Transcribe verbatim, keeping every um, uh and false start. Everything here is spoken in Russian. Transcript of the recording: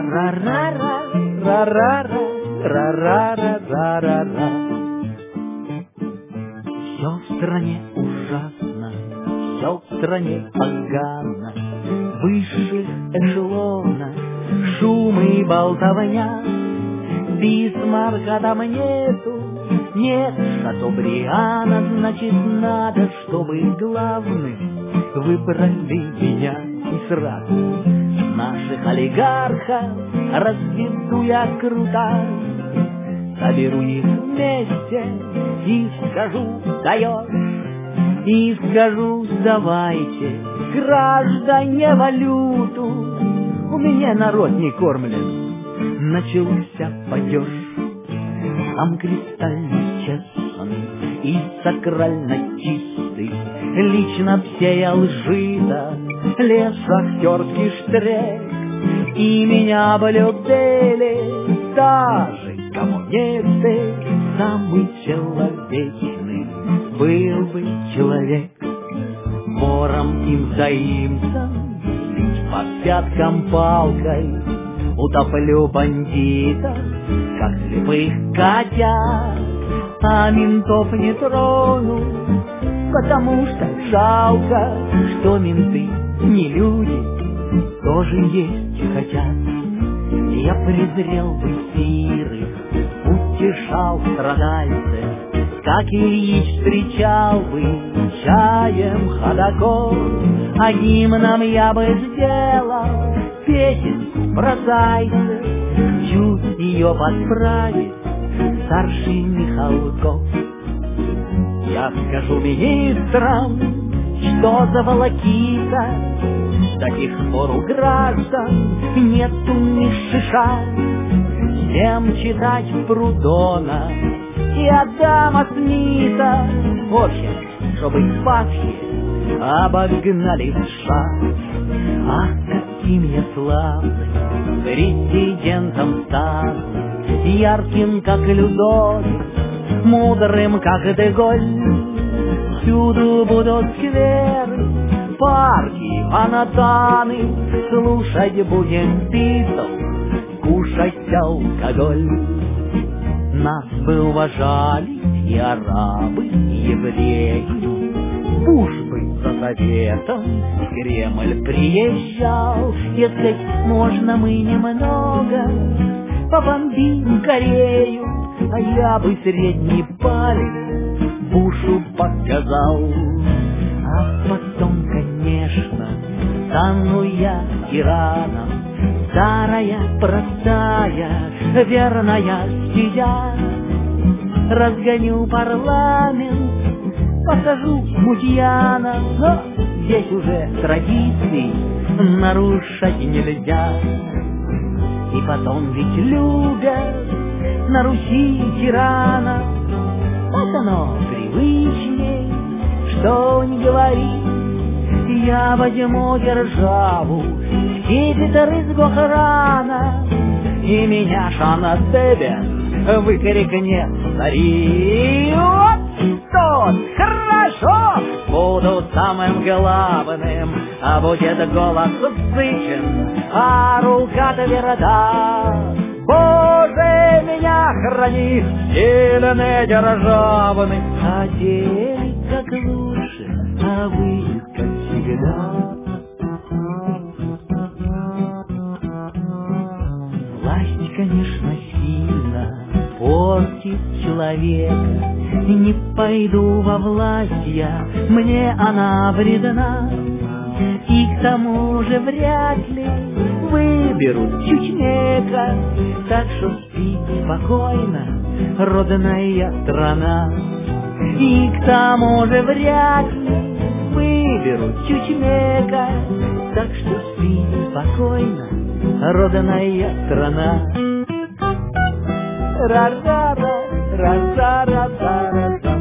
Ра-ра-ра-ра, ра-ра-ра, ра-ра-ра-ра-ра-ра. Все в стране ужасно, все в стране погано, в высших эшелонах шум и болтовня. Бисмарка там нету, нет Шатобриана, значит, надо, чтобы главным выбрали меня. И сразу наших олигархов разведу я круто, соберу их вместе и скажу «даешь», и скажу «давайте, граждане, валюту, у меня народ не кормлен». Начался падеж, сам кристально честный и сакрально чистый, лично всея лжита лес шахтерский штрек, и меня облюбили даже коммунисты. Самый человечный был бы человек, вором им заимся, бить по пяткам палкой, утоплю бандитов, как слепых котят, а ментов не трону, потому что жалко, что менты не люди, тоже есть хотят. Я презрел бы сирых, утешал страдальцев, как Ильич встречал бы чаем ходоков, а гимном я бы сделал песенку про зайцев, чуть ее подправит старший Михалков. Я скажу министрам, что за волокита, до сих пор у граждан нету ни шиша. Всем читать Прудона и Адама Смита, в общем, чтобы спасшие обогнали США. Ах, каким я славным президентом стану, ярким, как Людовик, мудрым, как Деголь. Всюду будут скверы, парки, фонтаны, слушать будем Битлз, кушать алкоголь. Нас бы уважали и арабы, и евреи, Буш бы за советом в Кремль приезжал. Если можно, мы немного побомбим Корею, а я бы средний палец Бушу показал. А потом, конечно, стану я тираном, старая, простая, верная стезя. Разгоню парламент, посажу мудьяна, но здесь уже традиций нарушать нельзя. И потом ведь любят на Руси тирана, вот оно привычней, что не говори. Я возьму державу в скипетр из Гохрана, и меня Шана Дебен выкрикнет старик. Вот что, хорошо, буду самым главным, а будет голос сычен, а рука тверда. Боже, меня храни, сильный державный, а день как лучше, а вы как всегда. Власть, конечно, сильно портит человека, не пойду во власть я, мне она вредна. И к тому же вряд ли выберут чучмека, так что спи спокойно, родная страна. И к тому же вряд ли выберут чучмека, так что спи спокойно, родная страна. Ра-ра-ра, ра-ра-ра-ра-ра.